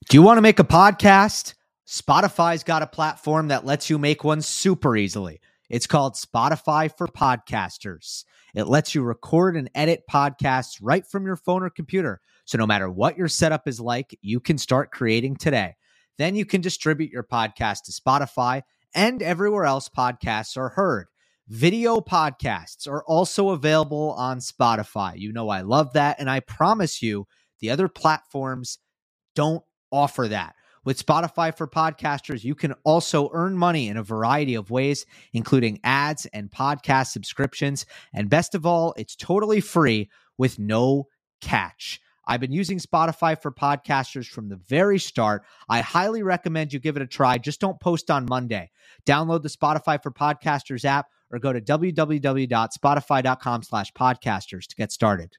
Do you want to make a podcast? Spotify's got a platform that lets you make one super easily. It's called Spotify for Podcasters. It lets you record and edit podcasts right from your phone or computer. So no matter what your setup is like, you can start creating today. Then you can distribute your podcast to Spotify and everywhere else podcasts are heard. Video podcasts are also available on Spotify. You know I love that, and I promise you the other platforms don't offer that. With Spotify for Podcasters, you can also earn money in a variety of ways, including ads and podcast subscriptions. And best of all, it's totally free with no catch. I've been using Spotify for Podcasters from the very start. I highly recommend you give it a try. Just don't post on Monday. Download the Spotify for Podcasters app or go to www.spotify.com/podcasters to get started.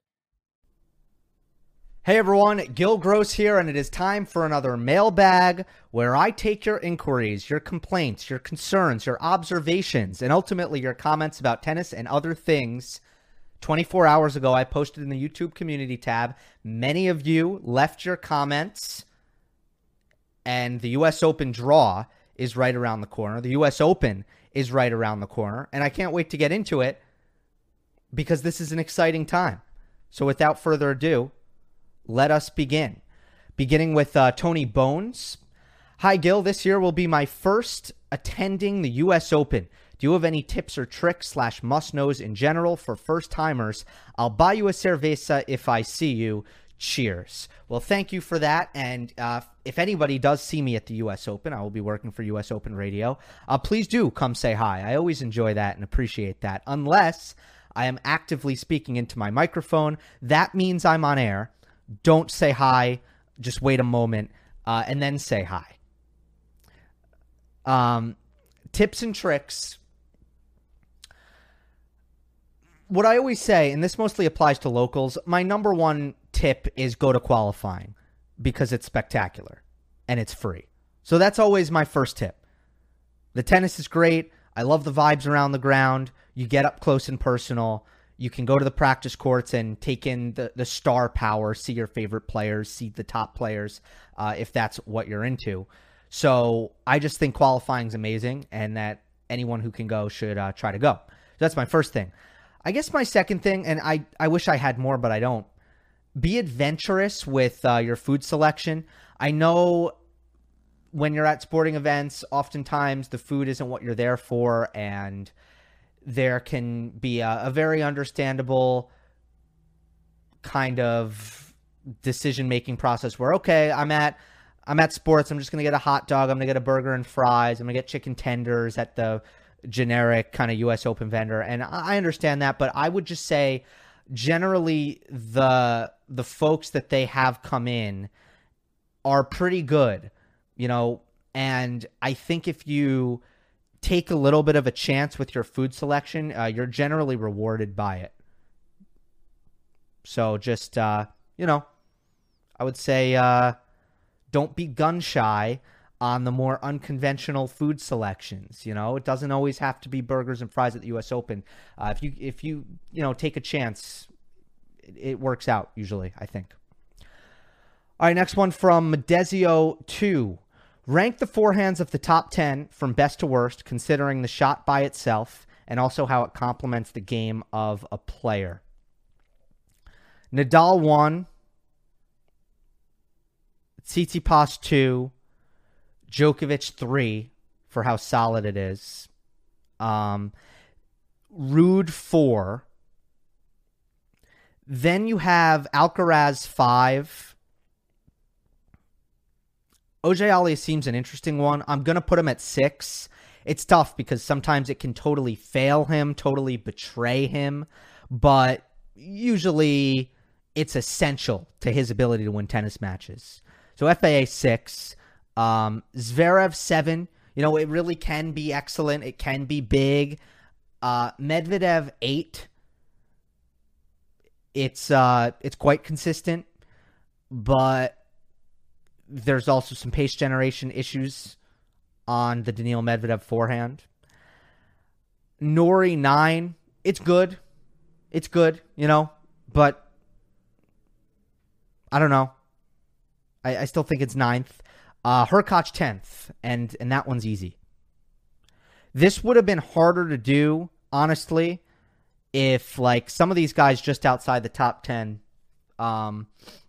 Hey everyone, Gil Gross here, and it is time for another mailbag where I take your inquiries, your complaints, your concerns, your observations, and ultimately your comments about tennis and other things. 24 hours ago, I posted in the YouTube community tab. Many of you left your comments, and the U.S. Open draw is right around the corner. The U.S. Open is right around the corner, and I can't wait to get into it because this is an exciting time. So without further ado, let us begin. Beginning with Tony Bones. Hi, Gil. This year will be my first attending the U.S. Open. Do you have any tips or tricks / must-knows in general for first-timers? I'll buy you a cerveza if I see you. Cheers. Well, thank you for that. And if anybody does see me at the U.S. Open, I will be working for U.S. Open Radio. Please do come say hi. I always enjoy that and appreciate that. Unless I am actively speaking into my microphone, that means I'm on air. Don't say hi. Just wait a moment and then say hi. Tips and tricks. What I always say, and this mostly applies to locals, my number one tip is go to qualifying because it's spectacular and it's free. So that's always my first tip. The tennis is great. I love the vibes around the ground. You get up close and personal. You can go to the practice courts and take in the star power, see your favorite players, see the top players, if that's what you're into. So I just think qualifying is amazing and that anyone who can go should try to go. So that's my first thing. I guess my second thing, and I wish I had more, but I don't, be adventurous with your food selection. I know when you're at sporting events, oftentimes the food isn't what you're there for, and there can be a very understandable kind of decision-making process where, okay, I'm at sports. I'm just going to get a hot dog. I'm going to get a burger and fries. I'm going to get chicken tenders at the generic kind of U.S. Open vendor. And I understand that, but I would just say generally the folks that they have come in are pretty good, you know, and I think if you take a little bit of a chance with your food selection, you're generally rewarded by it. So just, I would say don't be gun shy on the more unconventional food selections. You know, it doesn't always have to be burgers and fries at the U.S. Open. If you take a chance, it works out usually, I think. All right, next one from Medezio 2. Rank the forehands of the top 10 from best to worst, considering the shot by itself and also how it complements the game of a player. Nadal 1, Tsitsipas 2, Djokovic 3 for how solid it is. Ruud 4. Then you have Alcaraz 5. OJ seems an interesting one. I'm going to put him at 6. It's tough because sometimes it can totally fail him, totally betray him, but usually it's essential to his ability to win tennis matches. So FAA 6, Zverev 7. You know, it really can be excellent. It can be big. Medvedev 8. It's quite consistent, but there's also some pace generation issues on the Daniil Medvedev forehand. Norrie 9. It's good. It's good, you know, but I don't know. I still think it's ninth. Hurkacz 10th, and that one's easy. This would have been harder to do, honestly, if like some of these guys just outside the top 10, Rublev,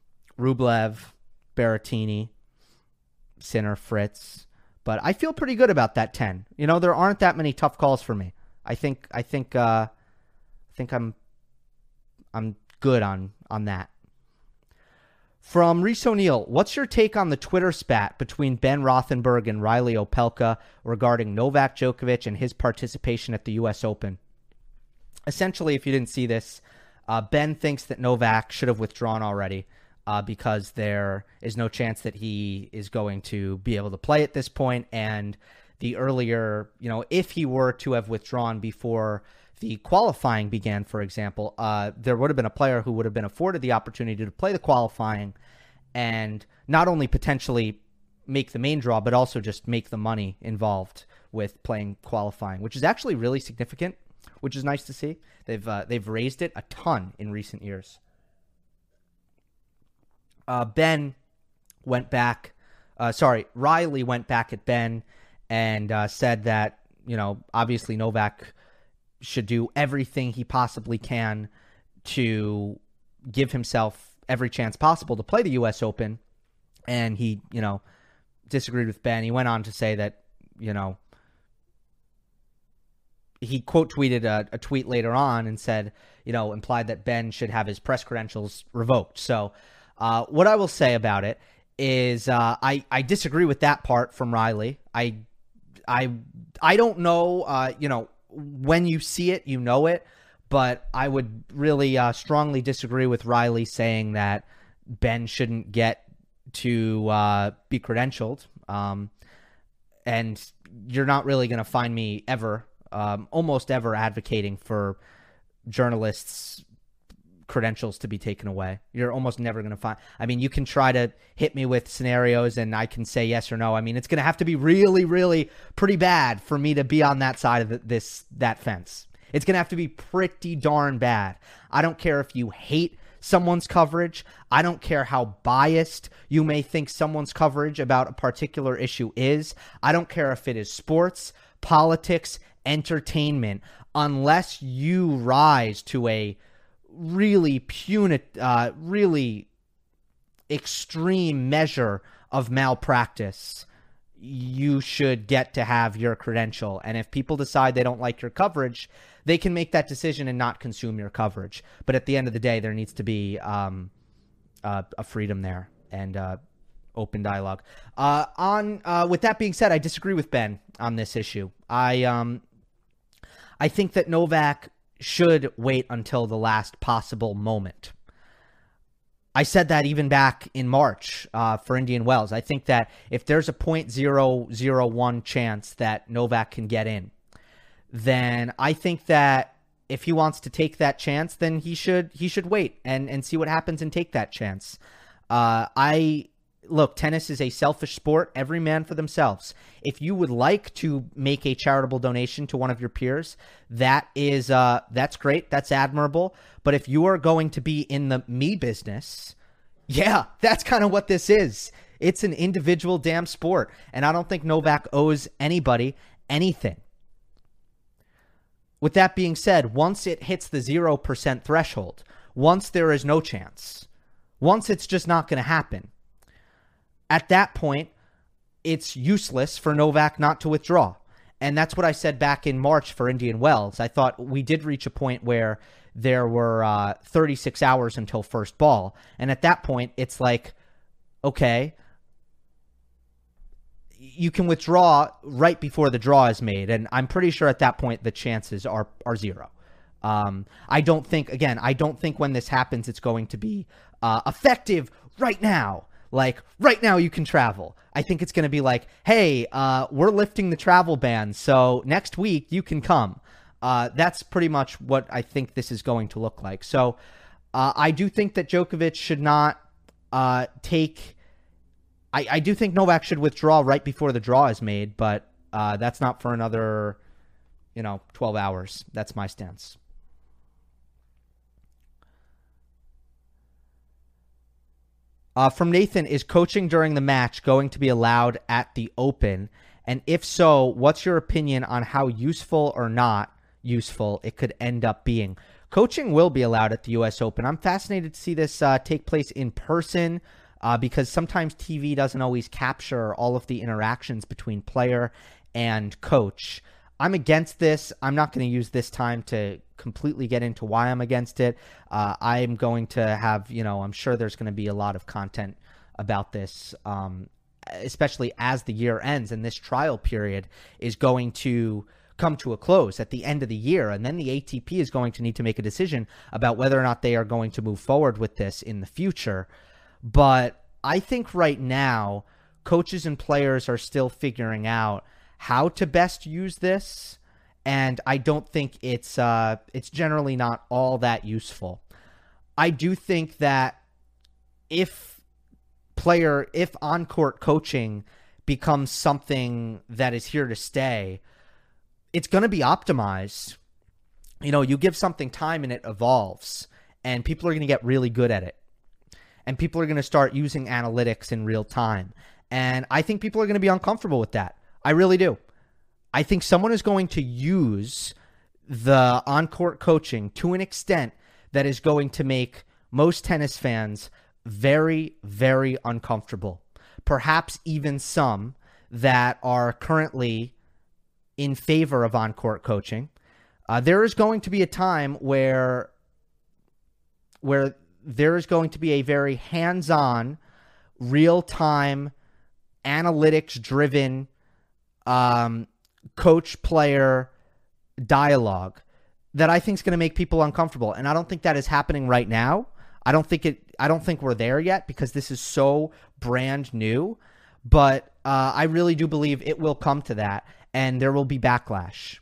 Berrettini, Sinner, Fritz, but I feel pretty good about that 10. You know, there aren't that many tough calls for me. I think I'm good on that. From Reese O'Neill, what's your take on the Twitter spat between Ben Rothenberg and Riley Opelka regarding Novak Djokovic and his participation at the U.S. Open? Essentially, if you didn't see this, Ben thinks that Novak should have withdrawn already because there is no chance that he is going to be able to play at this point. And the earlier, if he were to have withdrawn before the qualifying began, for example, there would have been a player who would have been afforded the opportunity to play the qualifying and not only potentially make the main draw, but also just make the money involved with playing qualifying, which is actually really significant, which is nice to see. They've raised it a ton in recent years. Riley went back at Ben and said that, obviously Novak should do everything he possibly can to give himself every chance possible to play the U.S. Open. And he, disagreed with Ben. He went on to say that, he quote tweeted a tweet later on and said, implied that Ben should have his press credentials revoked. So what I will say about it is I disagree with that part from Riley. I don't know, when you see it, you know it, but I would really strongly disagree with Riley saying that Ben shouldn't get to be credentialed. And you're not really going to find me ever, almost ever advocating for journalists' credentials to be taken away. You're almost never going to find. I mean, you can try to hit me with scenarios and I can say yes or no. I mean, it's going to have to be really, really pretty bad for me to be on that side of that fence. It's going to have to be pretty darn bad. I don't care if you hate someone's coverage. I don't care how biased you may think someone's coverage about a particular issue is. I don't care if it is sports, politics, entertainment, unless you rise to a really really extreme measure of malpractice, you should get to have your credential. And if people decide they don't like your coverage, they can make that decision and not consume your coverage. But at the end of the day, there needs to be a freedom there and open dialogue. With that being said, I disagree with Ben on this issue. I think that Novak should wait until the last possible moment. I said that even back in March for Indian Wells. I think that if there's a 0.001 chance that Novak can get in, then I think that if he wants to take that chance, then he should wait and see what happens and take that chance. Look, tennis is a selfish sport. Every man for themselves. If you would like to make a charitable donation to one of your peers, that's great. That's admirable. But if you are going to be in the me business, yeah, that's kind of what this is. It's an individual damn sport. And I don't think Novak owes anybody anything. With that being said, once it hits the 0% threshold, once there is no chance, once it's just not going to happen, at that point, it's useless for Novak not to withdraw. And that's what I said back in March for Indian Wells. I thought we did reach a point where there were 36 hours until first ball. And at that point, it's like, okay, you can withdraw right before the draw is made. And I'm pretty sure at that point, the chances are zero. I don't think when this happens, it's going to be effective right now. Like, right now you can travel. I think it's going to be like, hey, we're lifting the travel ban, so next week you can come. That's pretty much what I think this is going to look like. So I do think that Djokovic should not take... I do think Novak should withdraw right before the draw is made, but that's not for another, 12 hours. That's my stance. From Nathan, is coaching during the match going to be allowed at the Open? And if so, what's your opinion on how useful or not useful it could end up being? Coaching will be allowed at the U.S. Open. I'm fascinated to see this take place in person because sometimes TV doesn't always capture all of the interactions between player and coach. I'm against this. I'm not going to use this time to completely get into why I'm against it. I'm going to have, I'm sure there's going to be a lot of content about this, especially as the year ends and this trial period is going to come to a close at the end of the year. And then the ATP is going to need to make a decision about whether or not they are going to move forward with this in the future. But I think right now, coaches and players are still figuring out how to best use this, and I don't think it's generally not all that useful. I do think that if on-court coaching becomes something that is here to stay, it's going to be optimized. You give something time and it evolves, and people are going to get really good at it, and people are going to start using analytics in real time, and I think people are going to be uncomfortable with that. I really do. I think someone is going to use the on-court coaching to an extent that is going to make most tennis fans very, very uncomfortable. Perhaps even some that are currently in favor of on-court coaching. There is going to be a time where there is going to be a very hands-on, real-time, analytics-driven coach-player dialogue that I think is going to make people uncomfortable. And I don't think that is happening right now. I don't think we're there yet because this is so brand new. But I really do believe it will come to that, and there will be backlash.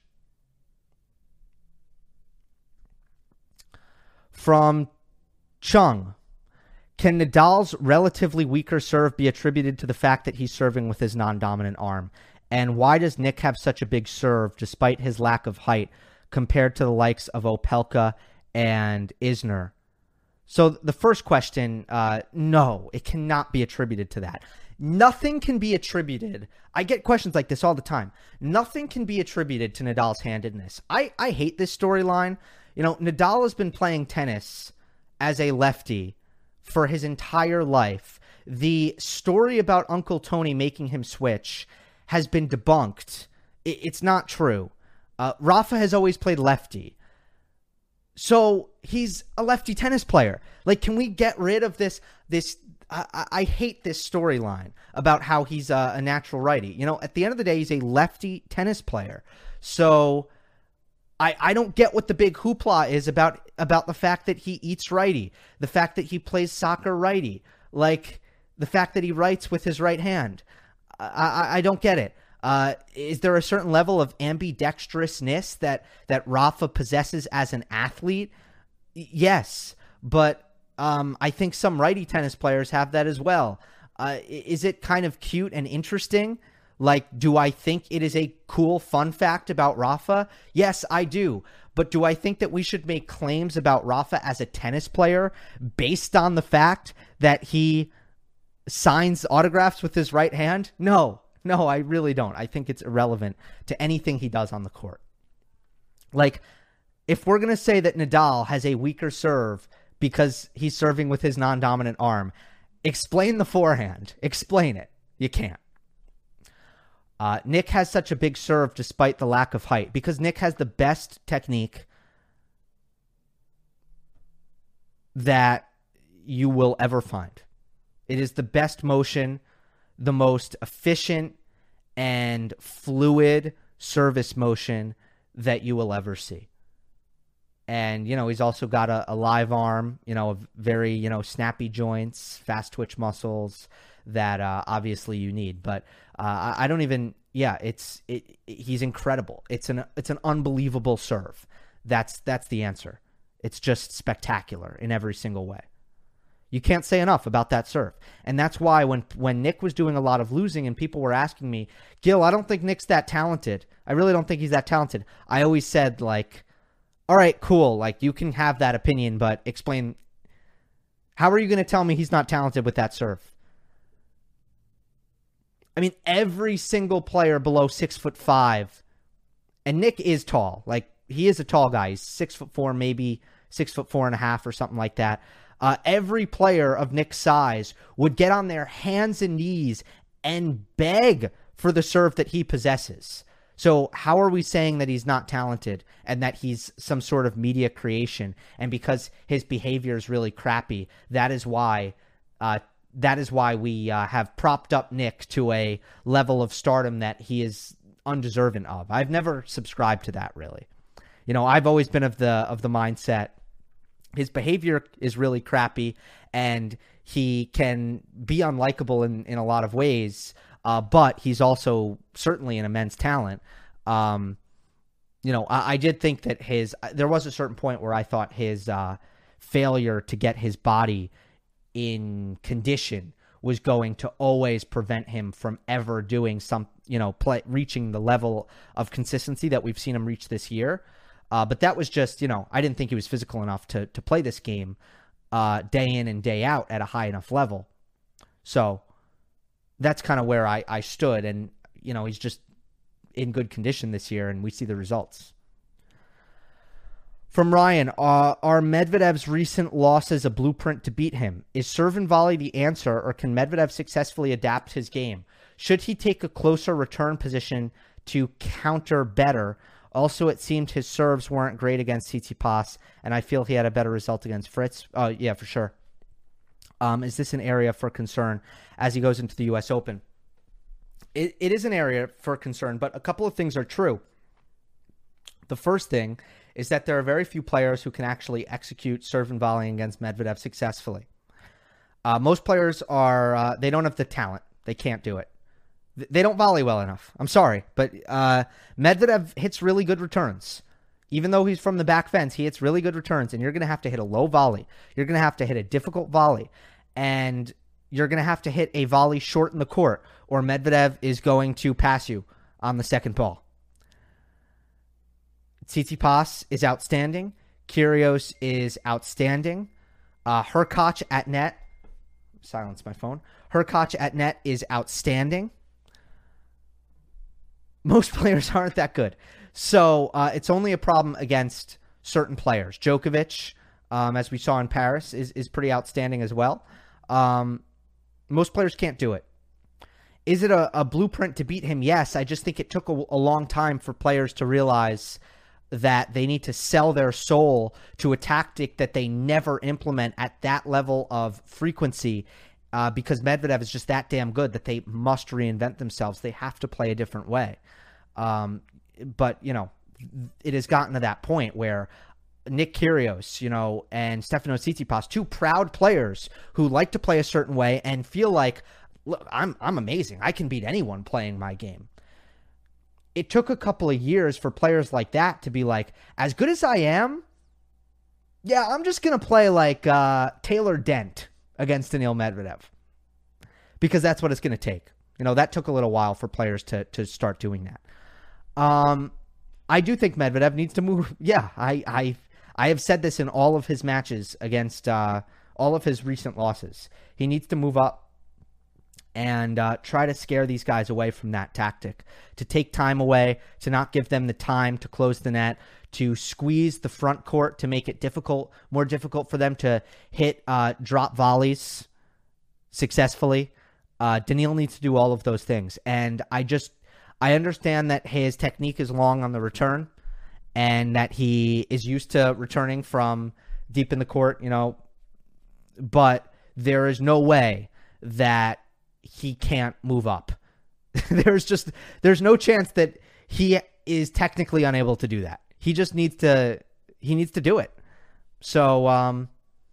From Chung, can Nadal's relatively weaker serve be attributed to the fact that he's serving with his non-dominant arm? And why does Nick have such a big serve despite his lack of height compared to the likes of Opelka and Isner? So the first question, no, it cannot be attributed to that. Nothing can be attributed. I get questions like this all the time. Nothing can be attributed to Nadal's handedness. I hate this storyline. Nadal has been playing tennis as a lefty for his entire life. The story about Uncle Tony making him switch has been debunked. It's not true. Rafa has always played lefty. So he's a lefty tennis player. Can we get rid of this? I hate this storyline about how he's a natural righty. At the end of the day, he's a lefty tennis player. So I don't get what the big hoopla is about the fact that he eats righty, the fact that he plays soccer righty, the fact that he writes with his right hand. I don't get it. Is there a certain level of ambidextrousness that Rafa possesses as an athlete? Yes, but I think some righty tennis players have that as well. Is it kind of cute and interesting? Do I think it is a cool fun fact about Rafa? Yes, I do. But do I think that we should make claims about Rafa as a tennis player based on the fact that he signs autographs with his right hand? No, I really don't. I think it's irrelevant to anything he does on the court. If we're going to say that Nadal has a weaker serve because he's serving with his non-dominant arm, explain the forehand. Explain it. You can't. Nick has such a big serve despite the lack of height because Nick has the best technique that you will ever find. It is the best motion, the most efficient and fluid service motion that you will ever see. And, he's also got a live arm, very, snappy joints, fast twitch muscles that obviously you need. But I don't even, he's incredible. It's an unbelievable serve. That's the answer. It's just spectacular in every single way. You can't say enough about that serve. And that's why when Nick was doing a lot of losing and people were asking me, Gil, I don't think Nick's that talented. I really don't think he's that talented. I always said, all right, cool. You can have that opinion, but explain How are you going to tell me he's not talented with that serve? I mean, every single player below 6'5", and Nick is tall. Like, he is a tall guy. He's 6'4", maybe 6'4.5" or something like that. Every player of Nick's size would get on their hands and knees and beg for the serve that he possesses. So how are we saying that he's not talented and that he's some sort of media creation? And because his behavior is really crappy, that is why we have propped up Nick to a level of stardom that he is undeserving of. I've never subscribed to that, really. You know, I've always been of the mindset his behavior is really crappy and he can be unlikable in a lot of ways, but he's also certainly an immense talent. I did think that there was a certain point where I thought his failure to get his body in condition was going to always prevent him from ever doing reaching the level of consistency that we've seen him reach this year. But that was just, I didn't think he was physical enough to play this game day in and day out at a high enough level. So that's kind of where I stood. And, he's just in good condition this year, and we see the results. From Ryan, are Medvedev's recent losses a blueprint to beat him? Is serve and volley the answer, or can Medvedev successfully adapt his game? Should he take a closer return position to counter better? Also, it seemed his serves weren't great against Tsitsipas, and I feel he had a better result against Fritz. Oh, yeah, for sure. Is this an area for concern as he goes into the U.S. Open? It is an area for concern, but a couple of things are true. The first thing is that there are very few players who can actually execute serve and volleying against Medvedev successfully. Most players they don't have the talent. They can't do it. They don't volley well enough. I'm sorry, but Medvedev hits really good returns. Even though he's from the back fence, he hits really good returns, and you're going to have to hit a low volley. You're going to have to hit a difficult volley, and you're going to have to hit a volley short in the court, or Medvedev is going to pass you on the second ball. Tsitsipas is outstanding. Kyrgios is outstanding. Hurkacz at net. Silence my phone. Hurkacz at net is outstanding. Most players aren't that good. So it's only a problem against certain players. Djokovic, as we saw in Paris, is pretty outstanding as well. Most players can't do it. Is it a blueprint to beat him? Yes. I just think it took a long time for players to realize that they need to sell their soul to a tactic that they never implement at that level of frequency, because Medvedev is just that damn good that they must reinvent themselves. They have to play a different way. But, it has gotten to that point where Nick Kyrgios, and Stefanos Tsitsipas, two proud players who like to play a certain way and feel like, look, I'm amazing. I can beat anyone playing my game. It took a couple of years for players like that to be like, as good as I am, yeah, I'm just going to play like Taylor Dent against Daniil Medvedev, because that's what it's going to take. That took a little while for players to start doing that. I do think Medvedev needs to move. Yeah, I have said this in all of his matches against all of his recent losses. He needs to move up and try to scare these guys away from that tactic, to take time away, to not give them the time to close the net, to squeeze the front court, to make it more difficult for them to hit drop volleys successfully. Daniil needs to do all of those things. And I understand that his technique is long on the return and that he is used to returning from deep in the court, but there is no way that he can't move up. There's no chance that he is technically unable to do that. He just needs to do it. So,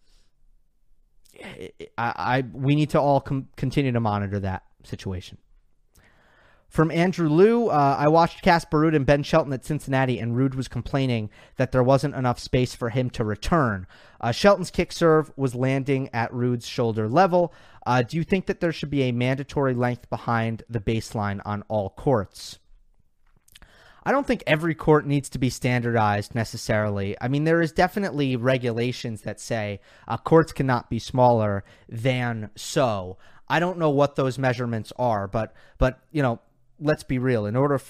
we need to all continue to monitor that situation. From Andrew Liu, I watched Casper Ruud and Ben Shelton at Cincinnati, and Ruud was complaining that there wasn't enough space for him to return. Shelton's kick serve was landing at Ruud's shoulder level. Do you think that there should be a mandatory length behind the baseline on all courts? I don't think every court needs to be standardized necessarily. I mean, there is definitely regulations that say courts cannot be smaller than so. I don't know what those measurements are, but you know, let's be real. In order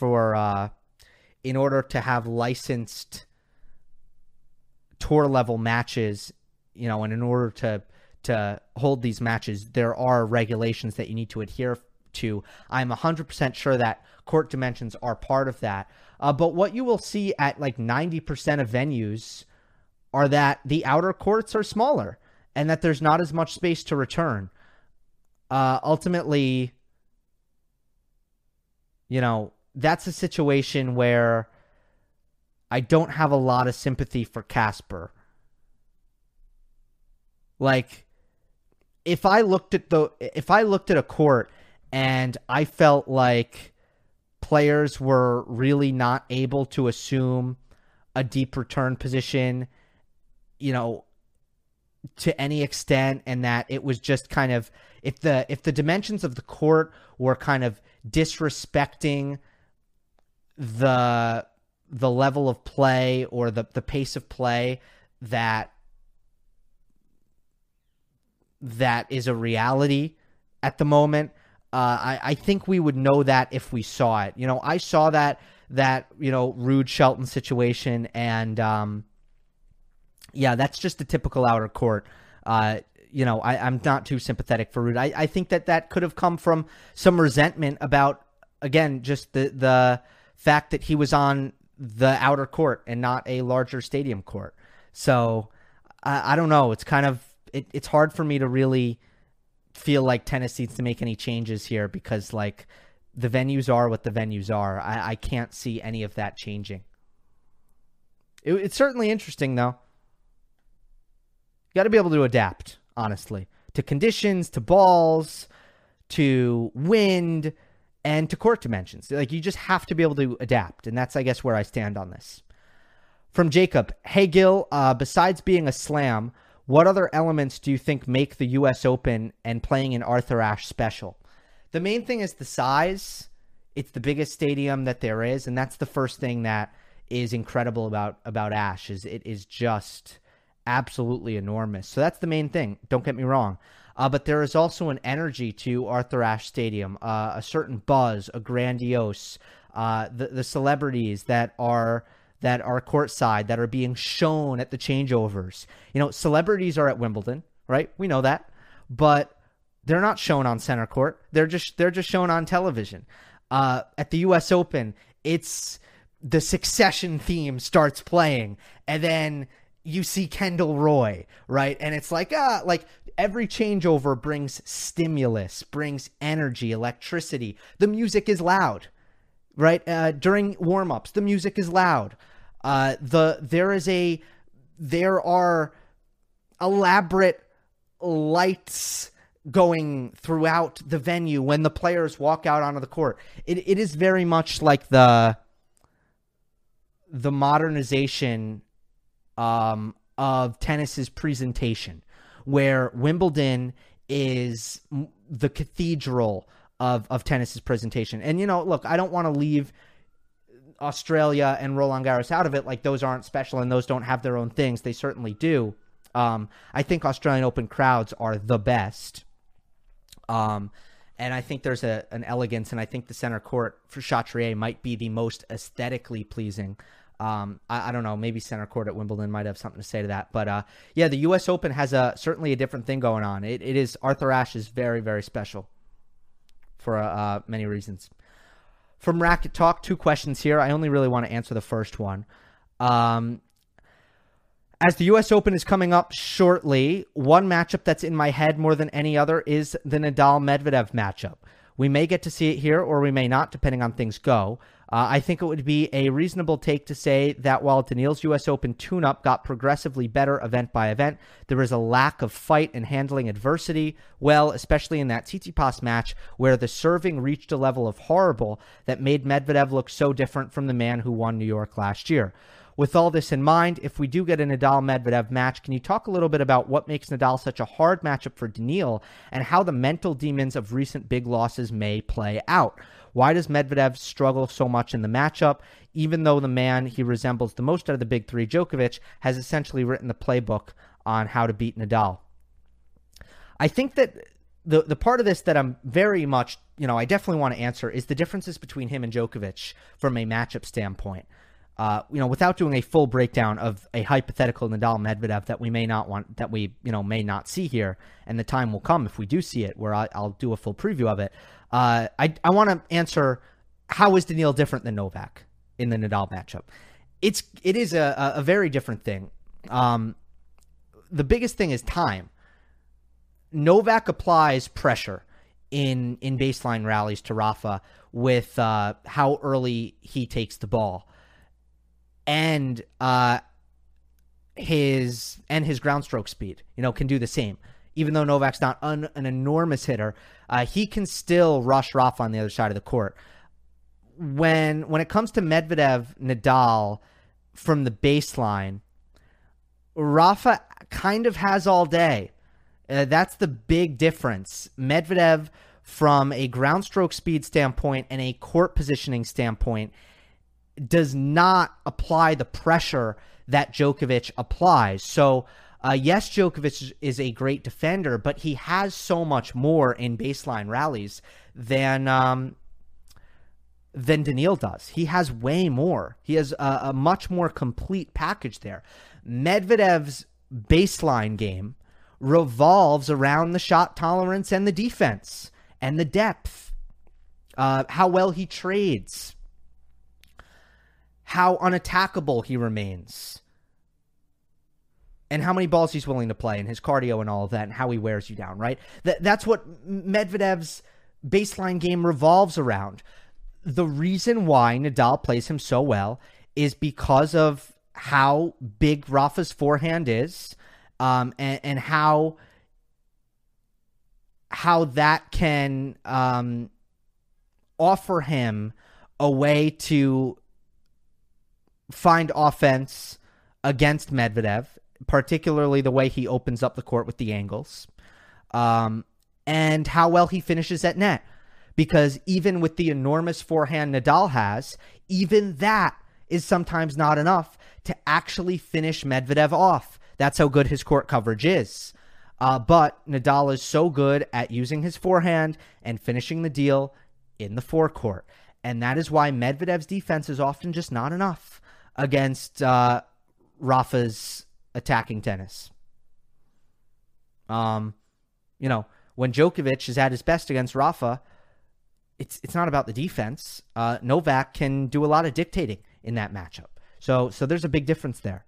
to have licensed tour level matches, you know, and in order to hold these matches, there are regulations that you need to adhere to. I'm 100% sure that court dimensions are part of that. But what you will see at like 90% of venues are that the outer courts are smaller and that there's not as much space to return. Ultimately, you know, that's a situation where I don't have a lot of sympathy for Casper. Like, if I looked at a court and I felt like players were really not able to assume a deep return position, you know, to any extent, and that it was just kind of, if the dimensions of the court were kind of disrespecting the level of play or the pace of play that is a reality at the moment, I think we would know that if we saw it. You know, I saw that you know, Rude Shelton situation, and yeah, that's just a typical outer court. You know, I'm not too sympathetic for Rude. I think that could have come from some resentment about, again, just the fact that he was on the outer court and not a larger stadium court. So I don't know. It's kind of, it's hard for me to really feel like tennis needs to make any changes here, because like the venues are what the venues are. I can't see any of that changing. It's certainly interesting though. You got to be able to adapt, honestly, to conditions, to balls, to wind, and to court dimensions. Like, you just have to be able to adapt, and that's, I guess, where I stand on this. From Jacob, hey Gil, besides being a slam, what other elements do you think make the U.S. Open and playing in Arthur Ashe special? The main thing is the size. It's the biggest stadium that there is, and that's the first thing that is incredible about Ashe, is it is just absolutely enormous. So that's the main thing. Don't get me wrong. But there is also an energy to Arthur Ashe Stadium, a certain buzz, a grandiose, the celebrities that are courtside, that are being shown at the changeovers. You know, celebrities are at Wimbledon, right? We know that, but they're not shown on center court. They're just shown on television. At the U.S. Open, it's the Succession theme starts playing, and then you see Kendall Roy, right? And it's like every changeover brings stimulus, brings energy, electricity. The music is loud, right? During warm-ups, the music is loud. There are elaborate lights going throughout the venue when the players walk out onto the court. It is very much like the modernization of tennis's presentation, where Wimbledon is the cathedral of tennis's presentation. And, you know, look, I don't want to leave Australia and Roland Garros out of it. Like, those aren't special and those don't have their own things. They certainly do. I think Australian Open crowds are the best. And I think there's an elegance, and I think the center court for Chatrier might be the most aesthetically pleasing. I don't know, maybe center court at Wimbledon might have something to say to that. But yeah, the U.S. Open has certainly a different thing going on. It is, Arthur Ashe is very, very special for many reasons. From Racket Talk, 2 questions here. I only really want to answer the first one. As the U.S. Open is coming up shortly, one matchup that's in my head more than any other is the Nadal-Medvedev matchup. We may get to see it here, or we may not, depending on things go. I think it would be a reasonable take to say that while Daniil's U.S. Open tune-up got progressively better event by event, there is a lack of fight and handling adversity, well, especially in that Tsitsipas match, where the serving reached a level of horrible that made Medvedev look so different from the man who won New York last year. With all this in mind, if we do get a Nadal-Medvedev match, can you talk a little bit about what makes Nadal such a hard matchup for Daniil and how the mental demons of recent big losses may play out? Why does Medvedev struggle so much in the matchup, even though the man he resembles the most out of the big three, Djokovic, has essentially written the playbook on how to beat Nadal? I think that the part of this that I'm very much, I definitely want to answer is the differences between him and Djokovic from a matchup standpoint. Without doing a full breakdown of a hypothetical Nadal-Medvedev that we may not want, that we, may not see here, and the time will come if we do see it, where I'll do a full preview of it. I want to answer, how is Daniil different than Novak in the Nadal matchup? It is a very different thing. The biggest thing is time. Novak applies pressure in baseline rallies to Rafa with how early he takes the ball, and his ground stroke speed, can do the same. Even though Novak's not an enormous hitter, he can still rush Rafa on the other side of the court. When it comes to Medvedev, Nadal from the baseline, Rafa kind of has all day. That's the big difference. Medvedev, from a ground stroke speed standpoint and a court positioning standpoint, does not apply the pressure that Djokovic applies. So, yes, Djokovic is a great defender, but he has so much more in baseline rallies than Daniil does. He has way more. He has a much more complete package there. Medvedev's baseline game revolves around the shot tolerance and the defense and the depth, how well he trades, how unattackable he remains, and how many balls he's willing to play, and his cardio and all of that, and how he wears you down, right? That's what Medvedev's baseline game revolves around. The reason why Nadal plays him so well is because of how big Rafa's forehand is, and how that can offer him a way to find offense against Medvedev, particularly the way he opens up the court with the angles, and how well he finishes at net. Because even with the enormous forehand Nadal has, even that is sometimes not enough to actually finish Medvedev off. That's how good his court coverage is. But Nadal is so good at using his forehand and finishing the deal in the forecourt. And that is why Medvedev's defense is often just not enough against Rafa's attacking tennis. When Djokovic is at his best against Rafa, it's not about the defense. Novak can do a lot of dictating in that matchup. So there's a big difference there.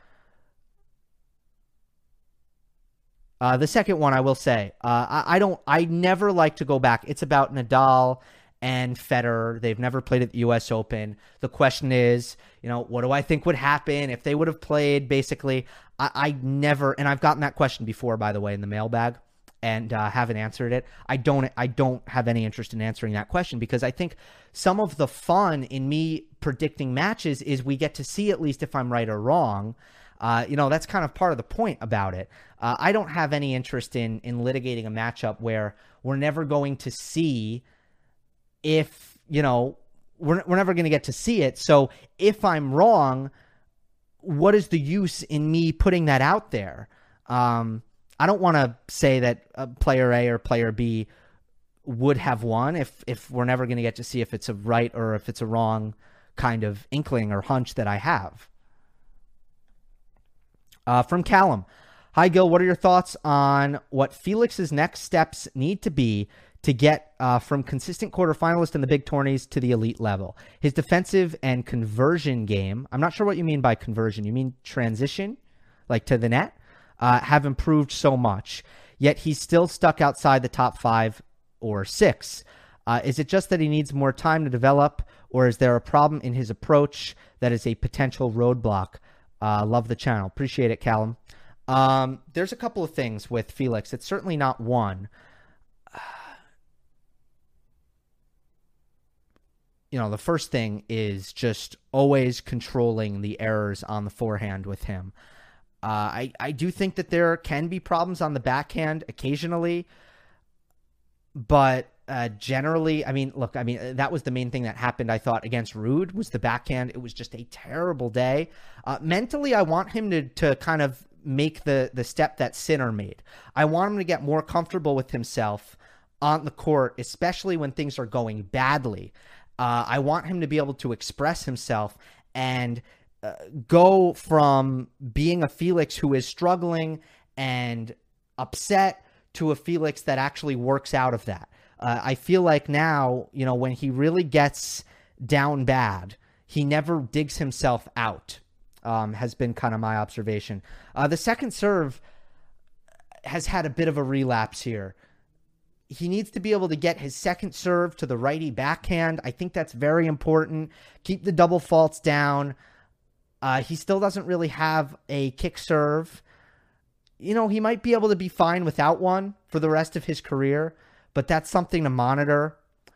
The second one, I will say, I never like to go back. It's about Nadal and Federer. They've never played at the U.S. Open. The question is, what do I think would happen if they would have played? Basically, I never, and I've gotten that question before, by the way, in the mailbag, and haven't answered it. I don't have any interest in answering that question, because I think some of the fun in me predicting matches is we get to see at least if I'm right or wrong. That's kind of part of the point about it. I don't have any interest in litigating a matchup where we're never going to see if, we're never going to get to see it. So if I'm wrong, what is the use in me putting that out there? I don't want to say that player A or player B would have won if we're never going to get to see if it's a right or if it's a wrong kind of inkling or hunch that I have. From Callum. Hi, Gil. What are your thoughts on what Felix's next steps need to be to get from consistent quarterfinalist in the big tourneys to the elite level? His defensive and conversion game, I'm not sure what you mean by conversion. You mean transition, like to the net, have improved so much, yet he's still stuck outside the top 5 or 6. Is it just that he needs more time to develop, or is there a problem in his approach that is a potential roadblock? Love the channel. Appreciate it, Callum. There's a couple of things with Felix. It's certainly not one. the first thing is just always controlling the errors on the forehand with him. I do think that there can be problems on the backhand occasionally, but generally, that was the main thing that happened, I thought, against Ruud, was the backhand. It was just a terrible day. Mentally, I want him to kind of make the step that Sinner made. I want him to get more comfortable with himself on the court, especially when things are going badly. I want him to be able to express himself and go from being a Felix who is struggling and upset to a Felix that actually works out of that. I feel like now, when he really gets down bad, he never digs himself out, has been kind of my observation. The second serve has had a bit of a relapse here. He needs to be able to get his second serve to the righty backhand. I think that's very important. Keep the double faults down. He still doesn't really have a kick serve. He might be able to be fine without one for the rest of his career, but that's something to monitor.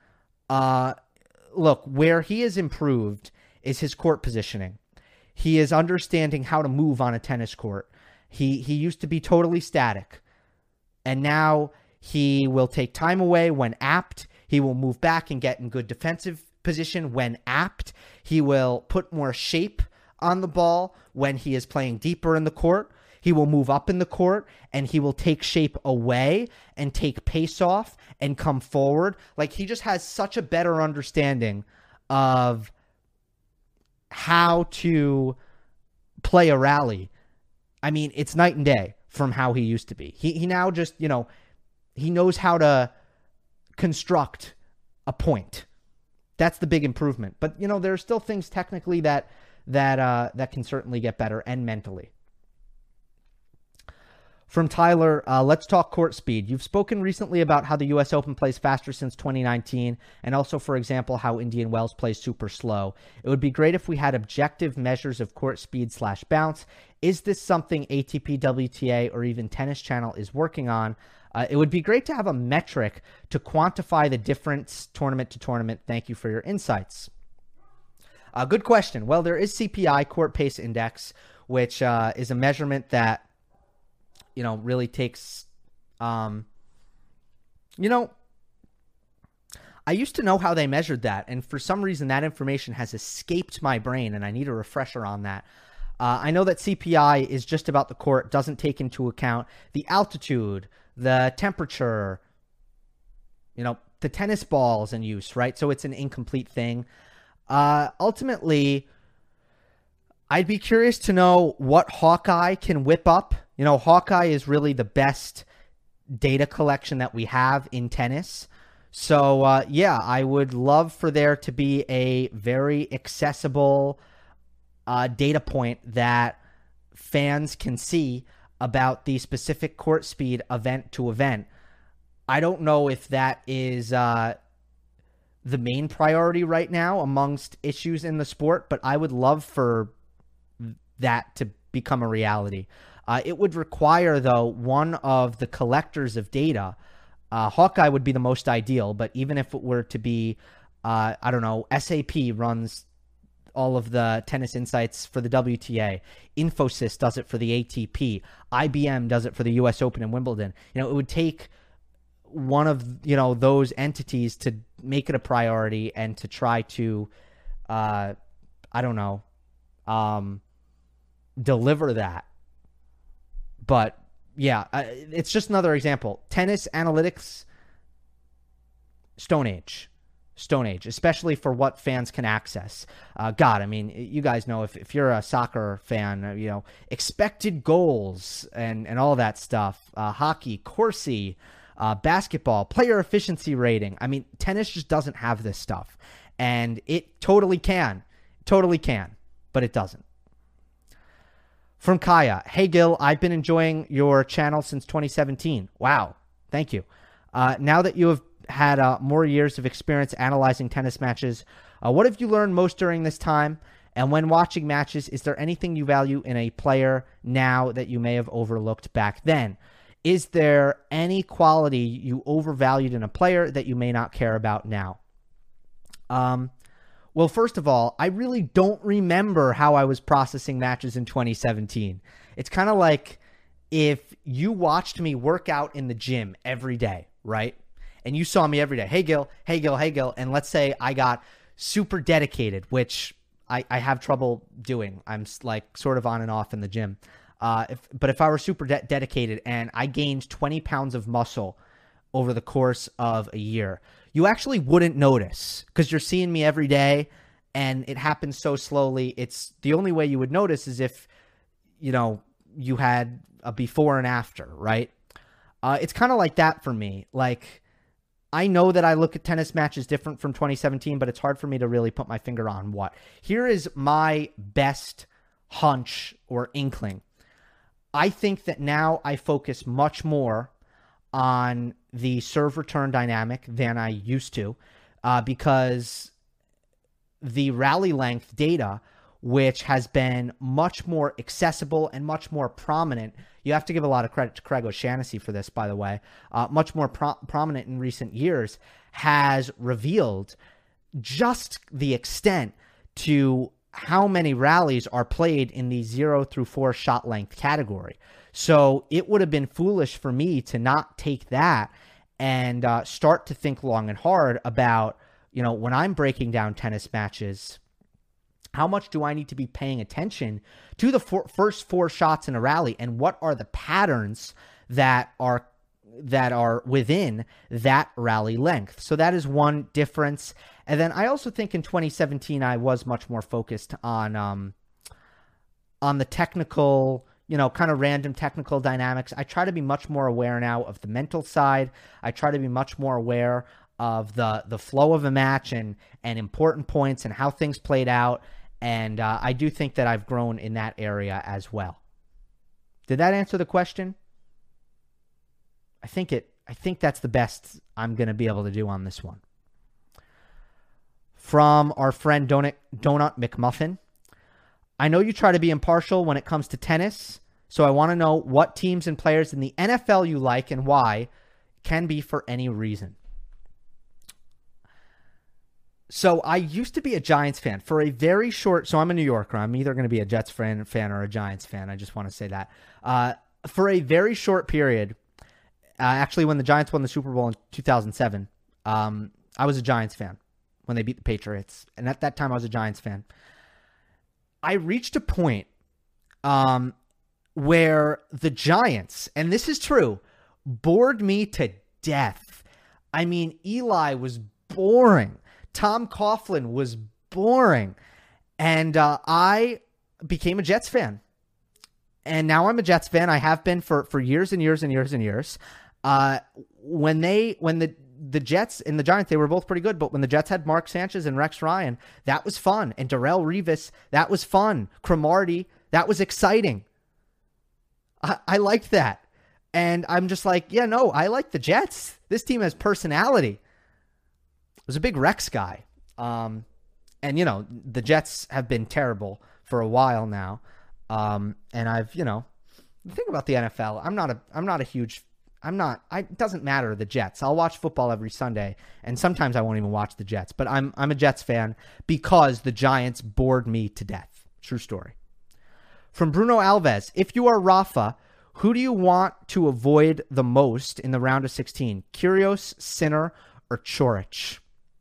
Look, where he has improved is his court positioning. He is understanding how to move on a tennis court. He used to be totally static, and now he will take time away when apt. He will move back and get in good defensive position when apt. He will put more shape on the ball when he is playing deeper in the court. He will move up in the court, and he will take shape away and take pace off and come forward. Like, he just has such a better understanding of how to play a rally. I mean, it's night and day from how he used to be. He now just, he knows how to construct a point. That's the big improvement. But, there are still things technically that can certainly get better, and mentally. From Tyler, let's talk court speed. You've spoken recently about how the U.S. Open plays faster since 2019, and also, for example, how Indian Wells plays super slow. It would be great if we had objective measures of court speed / bounce. Is this something ATP, WTA, or even Tennis Channel is working on? It would be great to have a metric to quantify the difference tournament to tournament. Thank you for your insights. Good question. Well, there is CPI, Court Pace Index, which is a measurement that really takes, I used to know how they measured that, and for some reason that information has escaped my brain, and I need a refresher on that. I know that CPI is just about the court, doesn't take into account the altitude, the temperature, the tennis balls in use, right? So it's an incomplete thing. Ultimately, I'd be curious to know what Hawkeye can whip up. Hawkeye is really the best data collection that we have in tennis. So, I would love for there to be a very accessible data point that fans can see about the specific court speed event to event. I don't know if that is the main priority right now amongst issues in the sport, but I would love for that to become a reality. It would require, though, one of the collectors of data. Hawkeye would be the most ideal, but even if it were to be, SAP runs all of the tennis insights for the WTA. Infosys does it for the ATP. IBM does it for the U.S. Open and Wimbledon. It would take one of, those entities to make it a priority and to try to, deliver that. But yeah, it's just another example. Tennis analytics, Stone Age, especially for what fans can access. You guys know, if you're a soccer fan, expected goals and all that stuff, hockey, Corsi, basketball, player efficiency rating. Tennis just doesn't have this stuff, and it totally can, but it doesn't. From Kaya, hey Gil, I've been enjoying your channel since 2017. Wow, thank you. Now that you have had more years of experience analyzing tennis matches, what have you learned most during this time? And when watching matches, is there anything you value in a player now that you may have overlooked back then? Is there any quality you overvalued in a player that you may not care about now? Well, first of all, I really don't remember how I was processing matches in 2017. It's kind of like if you watched me work out in the gym every day, right? And you saw me every day. Hey, Gil, hey, Gil, hey, Gil. And let's say I got super dedicated, which I have trouble doing. I'm like sort of on and off in the gym. But if I were super dedicated and I gained 20 pounds of muscle over the course of a year, you actually wouldn't notice because you're seeing me every day and it happens so slowly. It's the only way you would notice is if, you had a before and after, right? It's kind of like that for me. Like, I know that I look at tennis matches different from 2017, but it's hard for me to really put my finger on what. Here is my best hunch or inkling. I think that now I focus much more on the serve return dynamic than I used to because the rally length data, which has been much more accessible and much more prominent. You have to give a lot of credit to Craig O'Shaughnessy for this, by the way. Much more prominent in recent years, has revealed just the extent to how many rallies are played in the 0 through 4 shot length category. So it would have been foolish for me to not take that and start to think long and hard about, when I'm breaking down tennis matches, how much do I need to be paying attention to the first 4 shots in a rally, and what are the patterns that are within that rally length? So that is one difference. And then I also think in 2017 I was much more focused on the technical, kind of random technical dynamics. I try to be much more aware now of the mental side. I try to be much more aware of the flow of a match and important points and how things played out. And I do think that I've grown in that area as well. Did that answer the question? I think that's the best I'm going to be able to do on this one. From our friend Donut McMuffin. I know you try to be impartial when it comes to tennis, so I want to know what teams and players in the NFL you like and why. Can be for any reason. So I used to be a Giants fan for a very short. So I'm a New Yorker. I'm either going to be a Jets fan or a Giants fan. I just want to say that. For a very short period, actually when the Giants won the Super Bowl in 2007, I was a Giants fan when they beat the Patriots. And at that time I was a Giants fan. I reached a point where the Giants, and this is true, bored me to death. I mean, Eli was boring. Tom Coughlin was boring. And I became a Jets fan. And now I'm a Jets fan. I have been for years and years and years and years. When the Jets and the Giants, they were both pretty good. But when the Jets had Mark Sanchez and Rex Ryan, that was fun. And Darrelle Revis, that was fun. Cromartie, that was exciting. I liked that. And I'm just like, yeah, no, I like the Jets. This team has personality. I was a big Rex guy. And, the Jets have been terrible for a while now. And I've, the thing about the NFL, it doesn't matter the Jets. I'll watch football every Sunday, and sometimes I won't even watch the Jets. But I'm a Jets fan because the Giants bored me to death. True story. From Bruno Alves, if you are Rafa, who do you want to avoid the most in the round of 16? Kyrgios, Sinner, or Coric?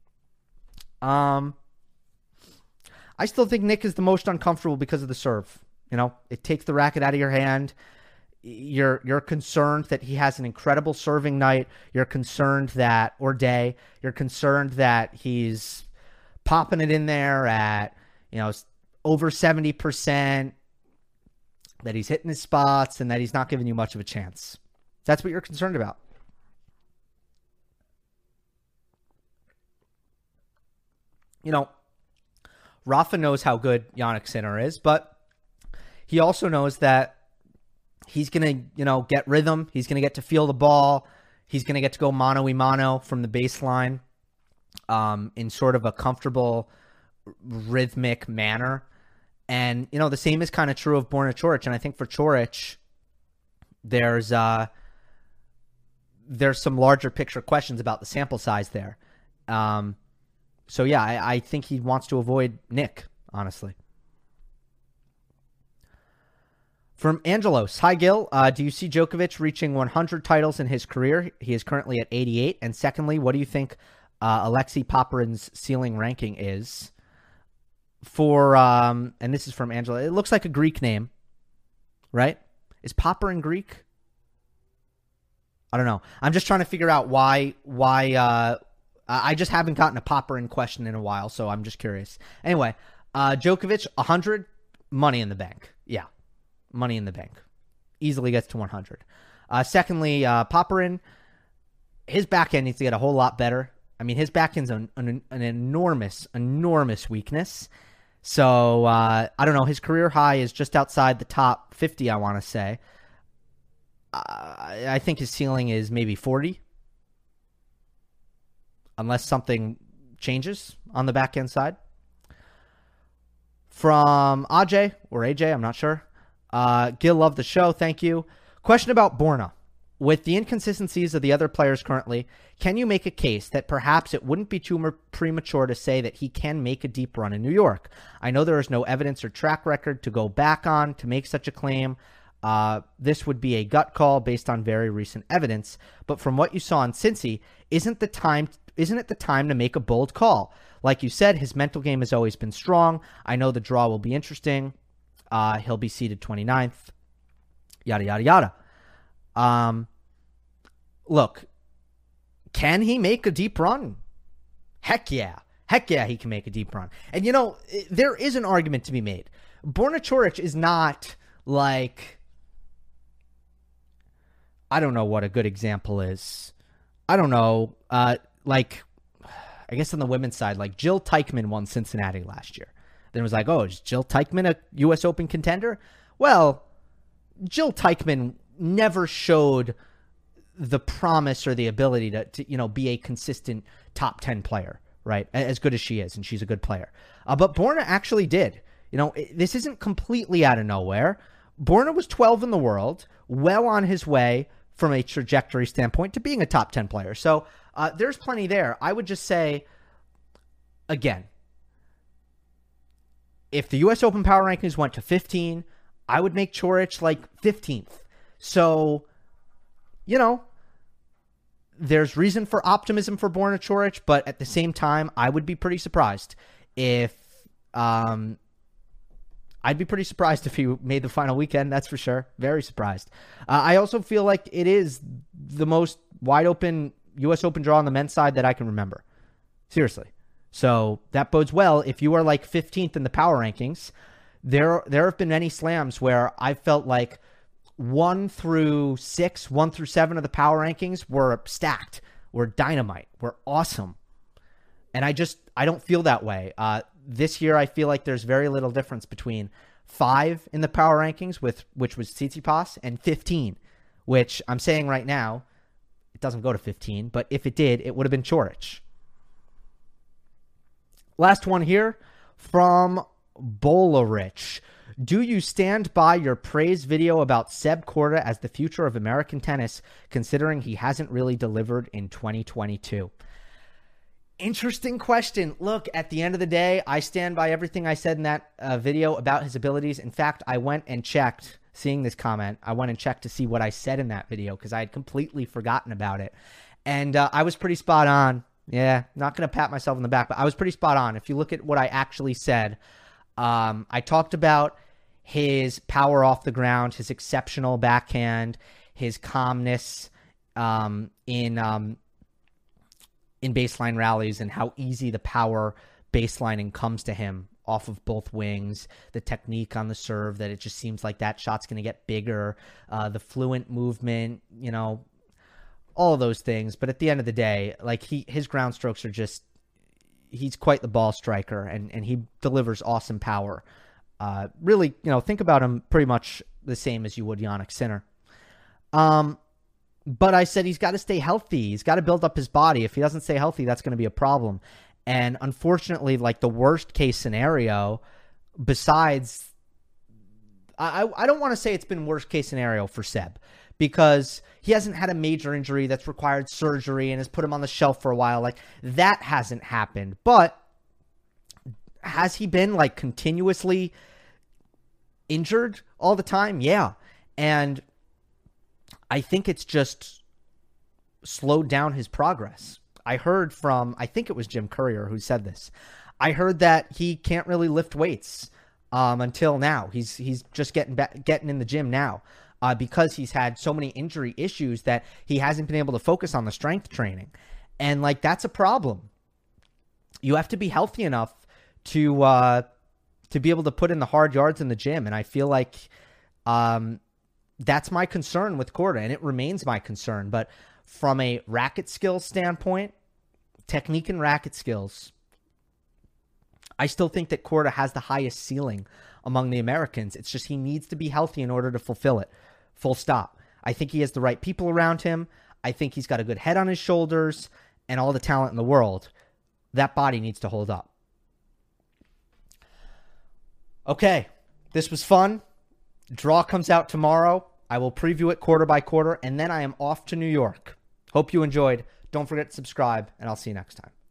I still think Nick is the most uncomfortable because of the serve. It takes the racket out of your hand. You're concerned that he has an incredible serving night. You're concerned that, or day, you're concerned that he's popping it in there at, over 70%, that he's hitting his spots, and that he's not giving you much of a chance. That's what you're concerned about. Rafa knows how good Jannik Sinner is, but he also knows that he's going to, get rhythm. He's going to get to feel the ball. He's going to get to go mano-a-mano from the baseline in sort of a comfortable, rhythmic manner. And, the same is kind of true of Borna Coric. And I think for Coric, there's some larger picture questions about the sample size there. So yeah, I think he wants to avoid Nick, honestly. From Angelos, hi Gil. Do you see Djokovic reaching 100 titles in his career? He is currently at 88. And secondly, what do you think Alexei Popyrin's ceiling ranking is? For and this is from Angela. It looks like a Greek name, right? Is Popyrin Greek? I don't know. I'm just trying to figure out why. I just haven't gotten a Popyrin question in a while, so I'm just curious. Anyway, Djokovic 100, money in the bank. Yeah, money in the bank. Easily gets to 100. Secondly, Popyrin, his backhand needs to get a whole lot better. I mean, his backhand's an enormous weakness. So, I don't know. His career high is just outside the top 50, I want to say. I think his ceiling is maybe 40. Unless something changes on the backhand side. From Ajay, or AJ, I'm not sure. Gil, love the show. Thank you. Question about Borna. With the inconsistencies of the other players currently, can you make a case that perhaps it wouldn't be too premature to say that he can make a deep run in New York? I know there is no evidence or track record to go back on to make such a claim. This would be a gut call based on very recent evidence. But from what you saw in Cincy, isn't it the time to make a bold call? Like you said, his mental game has always been strong. I know the draw will be interesting. He'll be seeded 29th. Yada, yada, yada. Look, can he make a deep run? Heck yeah. Heck yeah, he can make a deep run. And, you know, there is an argument to be made. Borna Coric is not like, I don't know what a good example is. I don't know. Like, I guess on the women's side, like Jill Teichman won Cincinnati last year. Then it was like, oh, is Jill Teichman a U.S. Open contender? Well, Jill Teichman never showed the promise or the ability to you know, be a consistent top 10 player, right? As good as she is, and she's a good player. But Borna actually did. You know, this isn't completely out of nowhere. Borna was 12 in the world, well on his way from a trajectory standpoint to being a top 10 player. So there's plenty there. I would just say, again, if the U.S. Open Power Rankings went to 15, I would make Coric like 15th. So, you know, there's reason for optimism for Borna Coric, but at the same time, I would be pretty surprised if he made the final weekend. That's for sure. Very surprised. I also feel like it is the most wide open U.S. Open draw on the men's side that I can remember. Seriously. So that bodes well. If you are like 15th in the power rankings, there have been many slams where I felt like 1 through 6, 1 through 7 of the power rankings were stacked, were dynamite, were awesome. And I don't feel that way. This year, I feel like there's very little difference between 5 in the power rankings, which was Tsitsipas, and 15, which I'm saying right now, it doesn't go to 15, but if it did, it would have been Coric. Last one here from Bolarich. Do you stand by your praise video about Seb Korda as the future of American tennis, considering he hasn't really delivered in 2022? Interesting question. Look, at the end of the day, I stand by everything I said in that video about his abilities. In fact, I went and checked, seeing this comment, I went and checked to see what I said in that video because I had completely forgotten about it. And I was pretty spot on. Yeah, not going to pat myself on the back, but I was pretty spot on. If you look at what I actually said, I talked about his power off the ground, his exceptional backhand, his calmness in baseline rallies, and how easy the power baselining comes to him off of both wings, the technique on the serve, that it just seems like that shot's going to get bigger, the fluent movement, you know, all of those things. But at the end of the day, like his ground strokes are just, he's quite the ball striker, and he delivers awesome power. Really, you know, think about him pretty much the same as you would Jannik Sinner. But I said he's got to stay healthy. He's got to build up his body. If he doesn't stay healthy, that's going to be a problem. And unfortunately, like the worst case scenario, besides, I don't want to say it's been worst case scenario for Seb, because he hasn't had a major injury that's required surgery and has put him on the shelf for a while. Like, that hasn't happened. But has he been like continuously injured all the time? Yeah. And I think it's just slowed down his progress. I heard from, I think it was Jim Courier who said this. I heard that he can't really lift weights until now. He's just getting in the gym now because he's had so many injury issues that he hasn't been able to focus on the strength training. And like, that's a problem. You have to be healthy enough to be able to put in the hard yards in the gym. And I feel like that's my concern with Korda, and it remains my concern. But from a racket skills standpoint, technique and racket skills, I still think that Korda has the highest ceiling among the Americans. It's just he needs to be healthy in order to fulfill it. Full stop. I think he has the right people around him. I think he's got a good head on his shoulders and all the talent in the world. That body needs to hold up. Okay, this was fun. Draw comes out tomorrow. I will preview it quarter by quarter, and then I am off to New York. Hope you enjoyed. Don't forget to subscribe, and I'll see you next time.